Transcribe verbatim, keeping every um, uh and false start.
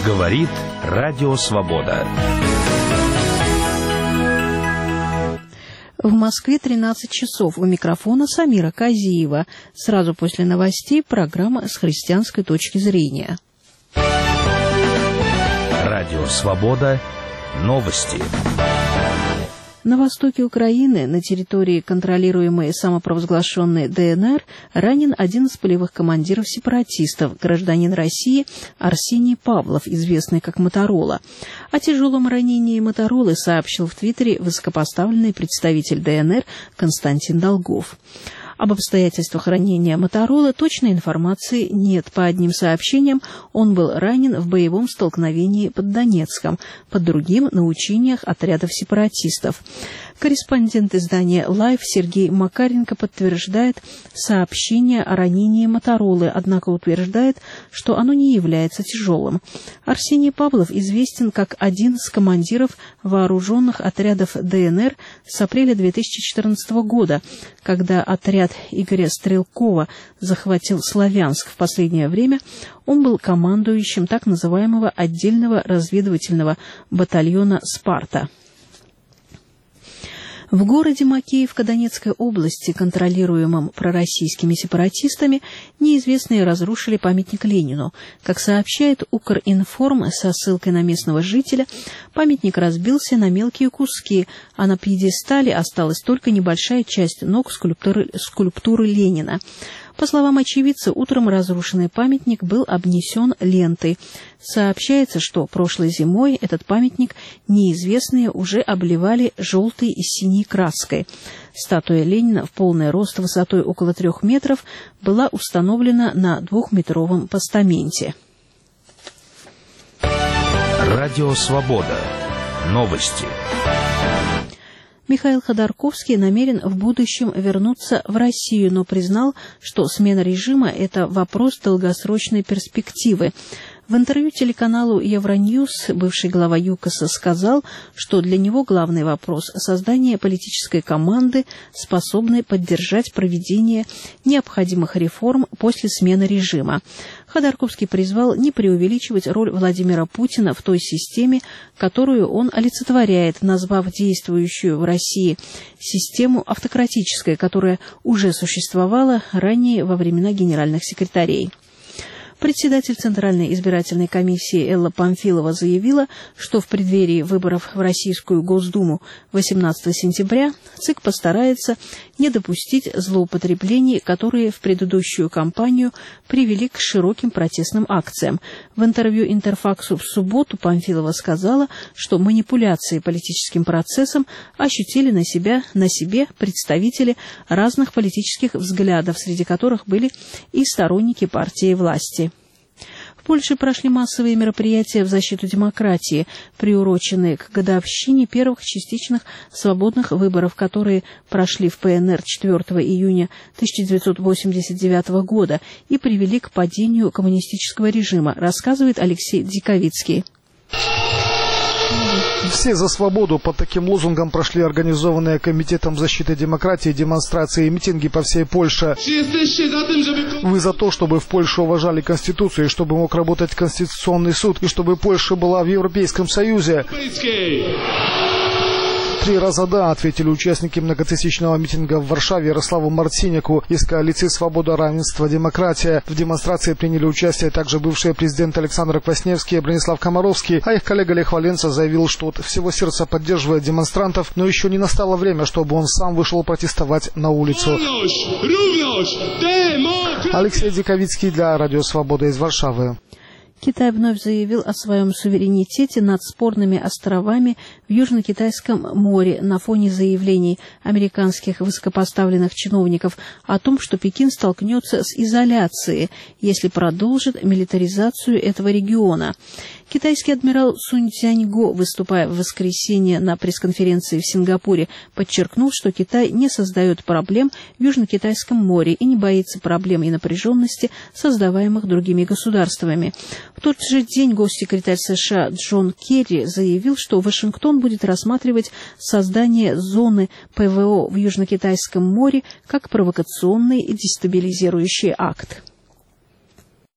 Говорит Радио Свобода. В Москве тринадцать часов. У микрофона Самира Казиева. Сразу после новостей программа с христианской точки зрения. Радио Свобода. Новости. На востоке Украины, на территории, контролируемой самопровозглашенной ДНР, ранен один из полевых командиров сепаратистов, гражданин России Арсений Павлов, известный как Моторола. О тяжелом ранении Моторолы сообщил в Твиттере высокопоставленный представитель ДНР Константин Долгов. Об обстоятельствах ранения Моторолы точной информации нет. По одним сообщениям, он был ранен в боевом столкновении под Донецком, под другим – на учениях отрядов сепаратистов. Корреспондент издания «Лайф» Сергей Макаренко подтверждает сообщение о ранении Моторолы, однако утверждает, что оно не является тяжелым. Арсений Павлов известен как один из командиров вооруженных отрядов ДНР с апреля две тысячи четырнадцатого года, когда отряд Игоря Стрелкова захватил Славянск. В последнее время он был командующим так называемого отдельного разведывательного батальона «Спарта». В городе Макеевка Донецкой области, контролируемом пророссийскими сепаратистами, неизвестные разрушили памятник Ленину. Как сообщает Укринформ со ссылкой на местного жителя, памятник разбился на мелкие куски, а на пьедестале осталась только небольшая часть ног скульптуры, скульптуры Ленина. По словам очевидца, утром разрушенный памятник был обнесен лентой. Сообщается, что прошлой зимой этот памятник неизвестные уже обливали желтой и синей краской. Статуя Ленина в полный рост высотой около трех метров была установлена на двухметровом постаменте. Радио Свобода. Новости. Михаил Ходорковский намерен в будущем вернуться в Россию, но признал, что смена режима – это вопрос долгосрочной перспективы. В интервью телеканалу Евроньюз бывший глава ЮКОСа сказал, что для него главный вопрос – создание политической команды, способной поддержать проведение необходимых реформ после смены режима. Ходорковский призвал не преувеличивать роль Владимира Путина в той системе, которую он олицетворяет, назвав действующую в России систему автократической, которая уже существовала ранее во времена генеральных секретарей. Председатель Центральной избирательной комиссии Элла Памфилова заявила, что в преддверии выборов в Российскую Госдуму восемнадцатого сентября ЦИК постарается не допустить злоупотреблений, которые в предыдущую кампанию привели к широким протестным акциям. В интервью Интерфаксу в субботу Памфилова сказала, что манипуляции политическим процессом ощутили на себя, на себе представители разных политических взглядов, среди которых были и сторонники партии власти. В Польше прошли массовые мероприятия в защиту демократии, приуроченные к годовщине первых частичных свободных выборов, которые прошли в ПНР четвёртого июня тысяча девятьсот восемьдесят девятого года и привели к падению коммунистического режима, рассказывает Алексей Диковицкий. Все за свободу. Под таким лозунгом прошли организованные Комитетом защиты демократии демонстрации и митинги по всей Польше. Вы за то, чтобы в Польше уважали Конституцию, и чтобы мог работать Конституционный суд, и чтобы Польша была в Европейском Союзе? Три раза «да», ответили участники многотысячного митинга в Варшаве Ярославу Марциняку из коалиции «Свобода, равенство, демократия». В демонстрации приняли участие также бывший президент Александр Квасневский и Бронислав Комаровский, а их коллега Лех Валенса заявил, что от всего сердца поддерживает демонстрантов, но еще не настало время, чтобы он сам вышел протестовать на улицу. Алексей Диковицкий для Радио Свобода из Варшавы. Китай вновь заявил о своем суверенитете над спорными островами в Южно-Китайском море на фоне заявлений американских высокопоставленных чиновников о том, что Пекин столкнется с изоляцией, если продолжит милитаризацию этого региона. Китайский адмирал Сунь Цзяньго, выступая в воскресенье на пресс-конференции в Сингапуре, подчеркнул, что Китай не создает проблем в Южно-Китайском море и не боится проблем и напряженности, создаваемых другими государствами. В тот же день госсекретарь США Джон Керри заявил, что Вашингтон будет рассматривать создание зоны ПВО в Южно-Китайском море как провокационный и дестабилизирующий акт.